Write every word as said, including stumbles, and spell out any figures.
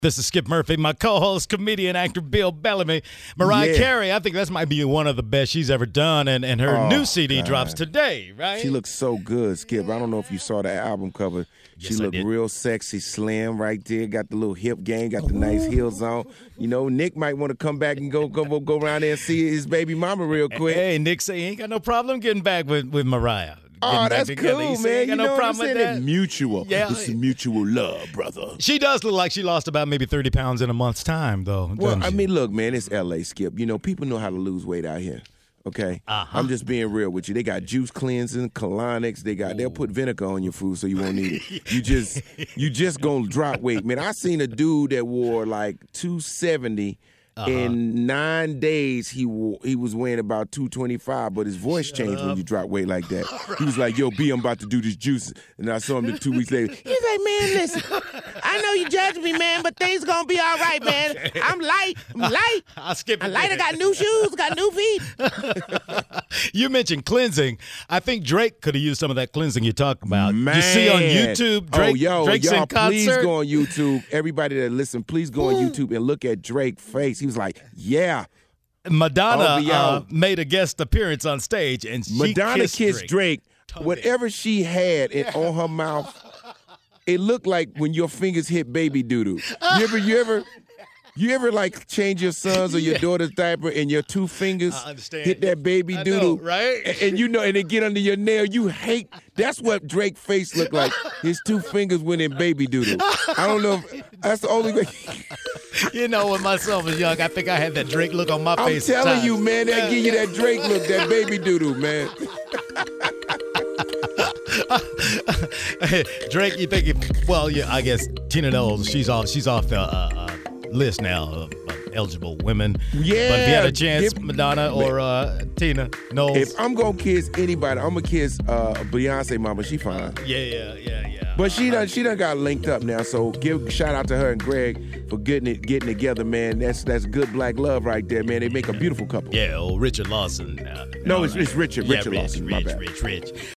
This is Skip Murphy, my co-host, comedian, actor Bill Bellamy. Mariah Yeah. Carey, I think that might be one of the best she's ever done, and, and her Oh, new C D God. drops today, right? She looks so good, Skip. I don't know if you saw the album cover. She Yes, I looked did. real sexy, slim right there. Got the little hip game, got the nice heels on. You know, Nick might want to come back and go go go around there and see his baby mama real quick. Hey, Nick say he ain't got no problem getting back with, with Mariah. Oh, Getting back that's together. He cool, say he man. ain't got You no know what I'm problem with saying? that. It's mutual. Yeah. It's a mutual love, brother. She does look like she lost about maybe thirty pounds in a month's time, though. Well, doesn't I she? mean, look, man, it's L A, Skip. You know, people know how to lose weight out here. Okay, Uh-huh. I'm just being real with you. They got juice cleansing, colonics. They got they'll put vinegar on your food so you won't need it. You just you just gonna drop weight, man. I seen a dude that wore like two seventy. Uh-huh. In nine days, he wore, he was weighing about two twenty-five, but his voice changed when you drop weight like that. He was like, "Yo, B, I'm about to do this juice," and I saw him two weeks later. He's like, "Man, listen, I know you judge me, man, but things gonna be all right, man. I'm light, I'm light, I'll skip it I'm light. I there. got new shoes, got new feet." You mentioned cleansing. I think Drake could have used some of that cleansing you're talking about. Man. You see on YouTube, Drake, oh, yo, Drake's y'all, in concert. please go on YouTube. Everybody that listen, please go on YouTube and look at Drake's face. He was like, "Yeah." Madonna I'll be uh, out. made a guest appearance on stage, and she Madonna kissed, kissed Drake. Drake. Tongue Whatever she had in, on her mouth, it looked like when your fingers hit baby doo-doo. You ever, you ever, you ever like change your son's or your daughter's diaper and your two fingers I understand. hit that baby I doo-doo, know, right? And, and you know, and it get under your nail. You hate. That's what Drake's face looked like. His two fingers went in baby doo-doo. I don't know. If, that's the only way. You know, when my son was young, I think I had that Drake look on my I'm face. at telling times. you, man, they give you that Drake look, that baby doo-doo, man. Drake, you think? If, well, yeah, I guess Tina Knowles. She's off. She's off the uh, uh, list now of, of eligible women. Yeah, But if you had a chance, give- Madonna or uh, Tina Knowles. If I'm gonna kiss anybody, I'm gonna kiss uh, Beyonce mama. She fine. yeah, yeah, yeah, yeah. But she done she done got linked up now, so give a shout out to her and Greg for getting it getting together, man. That's that's good black love right there, man. They make a beautiful couple. Yeah, old Richard Lawson. Uh, No, all it's- it's Richard- Yeah, Richard Rich, Lawson, my Rich, bad. Rich, Rich.